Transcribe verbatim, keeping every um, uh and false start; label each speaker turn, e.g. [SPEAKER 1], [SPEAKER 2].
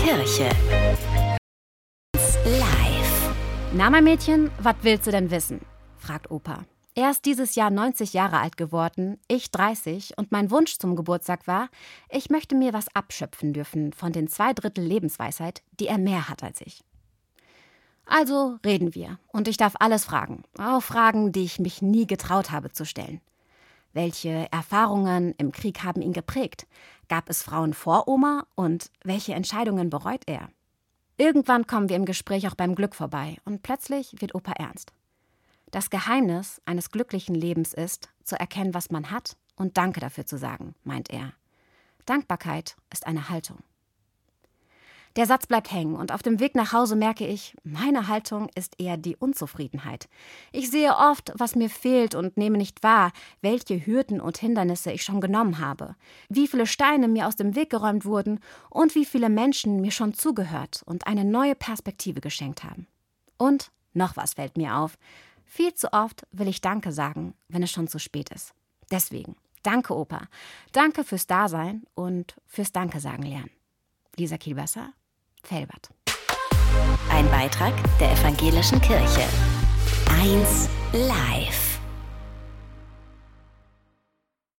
[SPEAKER 1] Kirche. Live.
[SPEAKER 2] Na, mein Mädchen, was willst du denn wissen? Fragt Opa. Er ist dieses Jahr neunzig Jahre alt geworden, ich dreißig, und mein Wunsch zum Geburtstag war, ich möchte mir was abschöpfen dürfen von den zwei Drittel Lebensweisheit, die er mehr hat als ich. Also reden wir, und ich darf alles fragen, auch Fragen, die ich mich nie getraut habe zu stellen. Welche Erfahrungen im Krieg haben ihn geprägt? Gab es Frauen vor Oma, und welche Entscheidungen bereut er? Irgendwann kommen wir im Gespräch auch beim Glück vorbei, und plötzlich wird Opa ernst. Das Geheimnis eines glücklichen Lebens ist, zu erkennen, was man hat und Danke dafür zu sagen, meint er. Dankbarkeit ist eine Haltung. Der Satz bleibt hängen und auf dem Weg nach Hause merke ich, meine Haltung ist eher die Unzufriedenheit. Ich sehe oft, was mir fehlt und nehme nicht wahr, welche Hürden und Hindernisse ich schon genommen habe, wie viele Steine mir aus dem Weg geräumt wurden und wie viele Menschen mir schon zugehört und eine neue Perspektive geschenkt haben. Und noch was fällt mir auf. Viel zu oft will ich Danke sagen, wenn es schon zu spät ist. Deswegen, danke Opa, danke fürs Dasein und fürs Danke sagen lernen. Lisa Kielbasser, Velbert.
[SPEAKER 1] Ein Beitrag der Evangelischen Kirche. eins Live.